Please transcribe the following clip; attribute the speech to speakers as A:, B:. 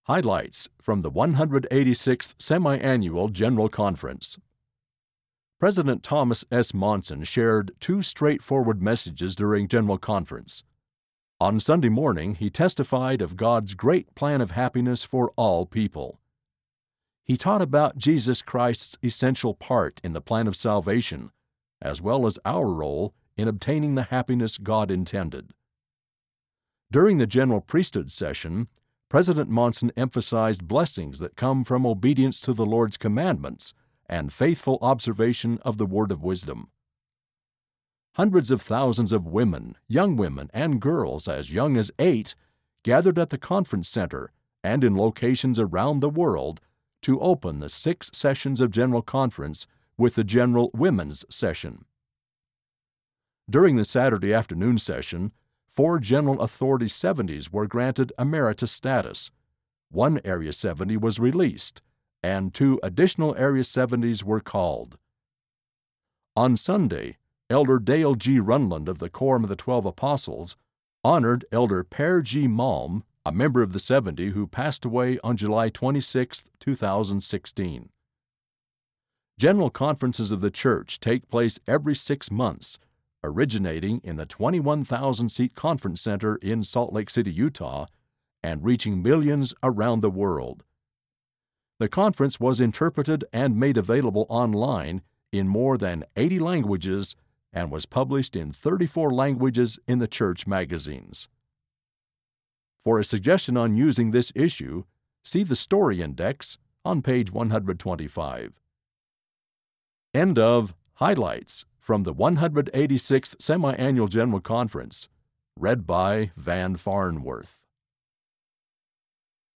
A: Highlights from the 186th Semi-Annual General Conference. President Thomas S. Monson shared two straightforward messages during General Conference. On Sunday morning, he testified of God's great plan of happiness for all people. He taught about Jesus Christ's essential part in the plan of salvation, as well as our role in obtaining the happiness God intended. During the general priesthood session, President Monson emphasized blessings that come from obedience to the Lord's commandments and faithful observation of the word of wisdom. Hundreds of thousands of women, and girls as young as 8 gathered at the conference center and in locations around the world to open the 6 sessions of General Conference with the General Women's Session. During the Saturday afternoon session, 4 General Authority 70s were granted emeritus status, 1 Area 70 was released, and 2 additional Area 70s were called. On Sunday, Elder Dale G. Runland of the Quorum of the 12 Apostles honored Elder Per G. Malm, a member of the 70 who passed away on July 26, 2016. General conferences of the Church take place every 6 months, originating in the 21,000-seat Conference Center in Salt Lake City, Utah, and reaching millions around the world. The conference was interpreted and made available online in more than 80 languages and was published in 34 languages in the church magazines. For a suggestion on using this issue, see the Story Index on page 125. End of Highlights from the 186th Semi-Annual General Conference, read by Van Farnworth.